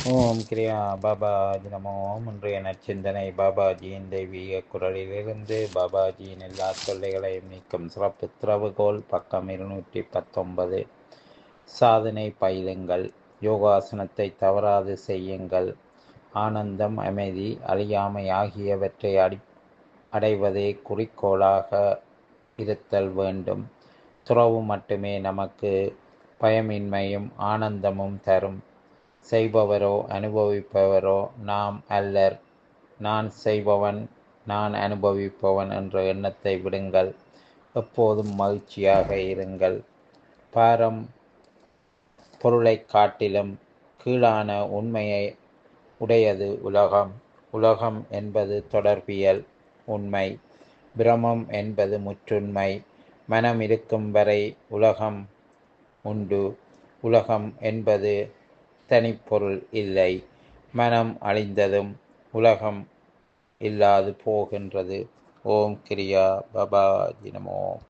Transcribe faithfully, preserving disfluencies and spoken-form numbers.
ஓம் கிரியா பாபாஜி நமோ. இன்றைய நற்சிந்தனை பாபாஜியின் தெய்வீக குரலிலிருந்து. பாபாஜியின் எல்லா தொல்லைகளையும் நீக்கும் சிறப்பு திறவுகோல். பக்கம் இருநூற்றி பத்தொன்பது. சாதனை பயிலுங்கள், யோகாசனத்தை தவறாது செய்யுங்கள். ஆனந்தம், அமைதி, அழியாமை ஆகியவற்றை அடி அடைவதே குறிக்கோளாக இருத்தல் வேண்டும். துறவு மட்டுமே நமக்கு பயமின்மையும் ஆனந்தமும் தரும். செய்பவரோ அனுபவிப்பவரோ நாம் அல்லர். நான் செய்பவன், நான் அனுபவிப்பவன் என்ற எண்ணத்தை விடுங்கள். எப்போதும் மகிழ்ச்சியாக இருங்கள். பாரம் பொருளை காட்டிலும் கீழான உண்மையை உடையது உலகம். உலகம் என்பது தொடர்பியல் உண்மை. பிரமம் என்பது முற்றுண்மை. மனம் இருக்கும் வரை உலகம் உண்டு. உலகம் என்பது தனிப்பொருள் இல்லை. மனம் அழிந்ததும் உலகம் இல்லாது போகின்றது. ஓம் கிரியா பாபாஜி நமோ.